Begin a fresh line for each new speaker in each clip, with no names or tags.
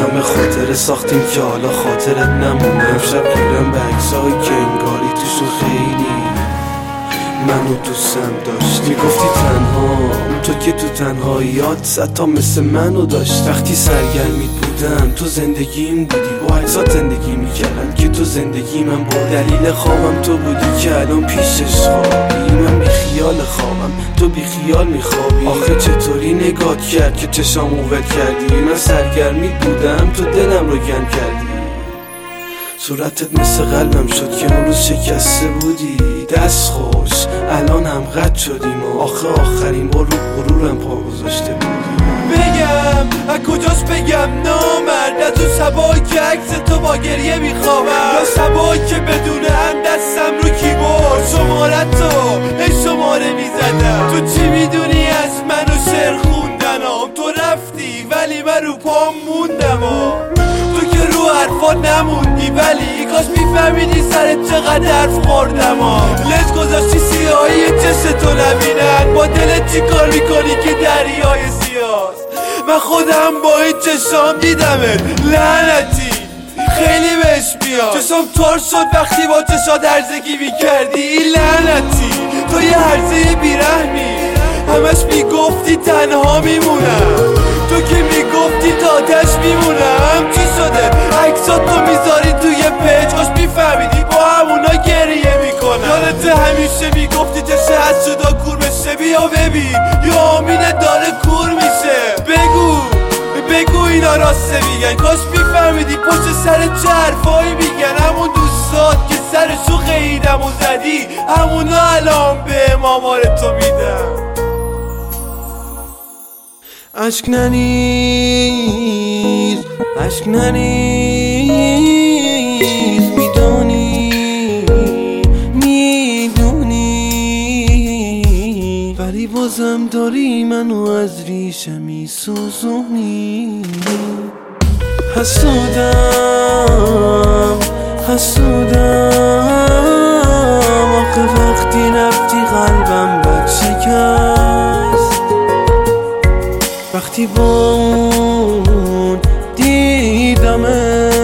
همه خاطره ساختیم که حالا خاطرت نمونه. امشب گیرم به عکسایی که انگاری توشون خیلی منو دوستم داشت. میگفتی تنها تو که تو تنهاییات صد تا مثل منو داشت. وقتی سرگرمیت بودم تو زندگیم بودی، با عکسات زندگی میکردم که تو زندگی من بود. دلیل خوابم تو بودی که الان پیشش خوابی. من بی خیال خوابم تو بی خیال میخوابی. آخه چطوری نگات کرد که چشامو ول کردی؟ من سرگرمیت بودم تو دلم رو گرم کردی. صورتت مثل قلبم شد که اون روز شکسته بودی. دست خوش الان هم قد شدیم و آخرین بار رو غرورم پا گذاشته بودی.
بگم از کجاش بگم نامرد، از اون شبایی که عکس تو با گریه میخوابم، یا شبایی که بدون هم دستم رو کیبورد شمارت تو ای شماره میزدم. تو چی میدونی از من و شعر خوندنم؟ تو رفتی ولی من رو پام موندم. تو که رو حرفات نموندی ولی کاش میفهمیدی سرت چقدر حرف خوردم. لج گذاشتی سیاهی چشتو نبینن، با دلت چی کار میکنی که دریای سیاست؟ من خودم با این چشام دیدمت لعنتی خیلی بهش میاد. چشام تار شد وقتی با چشات هرزگی میکردی لعنتی. تو یه هرزه بیرحمی همش میگفتی تنها میمونم. تو که میگفتی تاتش میمونم. چی شده عکسات تو میذاری توی پیج؟ کاش میفهمیدی با همونا گریه میکنم. یادت همیشه میگفتی چشه هست شدا کور بشه. بیا ببین یا آمینه داره کور میشه. بگو اینا راسته میگن. کاش میفهمیدی پشت سر چه حرفایی میگن. همون دوستات که سرشو خیدم و زدی همونا الان به مامار تو میدم.
عشق نریز میدونی ولی بازم داری منو از ریشه میسوزونی. حسودم آخه وقتی رفتی قلبم بد شکست. وقتی با اون دیدمت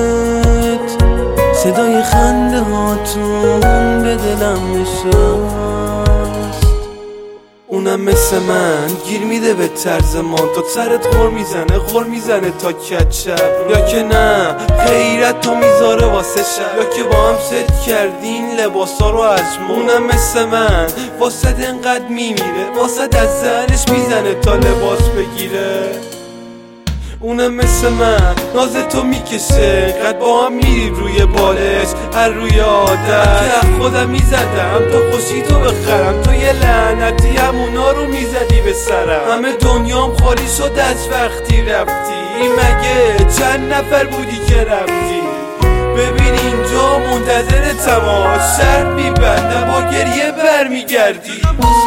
صدای خنده هاتون به دلم نشست. اونم مثل من گیر میده به طرز من. تو سرت غر میزنه تا کچپ، یا که نه غیرت تو میذاره واسه شب، یا که با هم ست کردین لباسا رو از ما. اونم مثل من واسه انقدر میمیره، واسه از زنش میزنه تا لباس بگیره. اونم مثل من ناز تو میکشه قد با هم میریم روی بالش هر روی آدم. که خودم میزدم تا خوشی تو بخرم. تو یه لعنتی همونا رو میزدی به سرم. همه دنیام خالی شد از وقتی رفتی. مگه چند نفر بودی که رفتی؟ ببین اینجا منتظرتم، شرط میبندم با گریه برمیگردی.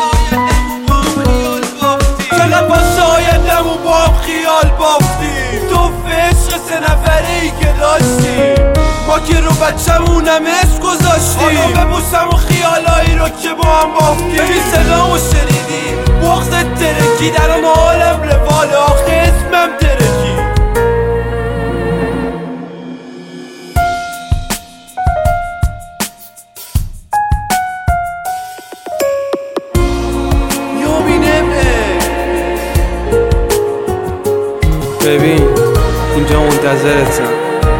چقدر با شایدمون با هم خیال بافتیم. تو عشق 3 نفره ای که داشتیم، ما که رو بچمونم عشق گذاشتیم. حالا ببوسم و خیالایی رو که با هم بافتیم. ببین صدامو شنیدی بغضت ترکی درم حالم رواله. آخه اسمم ترکی. ببین اینجا منتظرتم،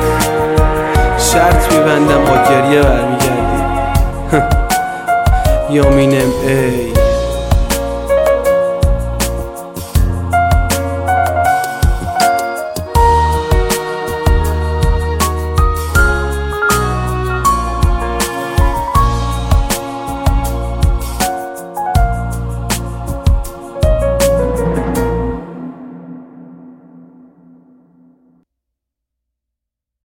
شرط میبندم با گریه برمیگردی. یامینم ای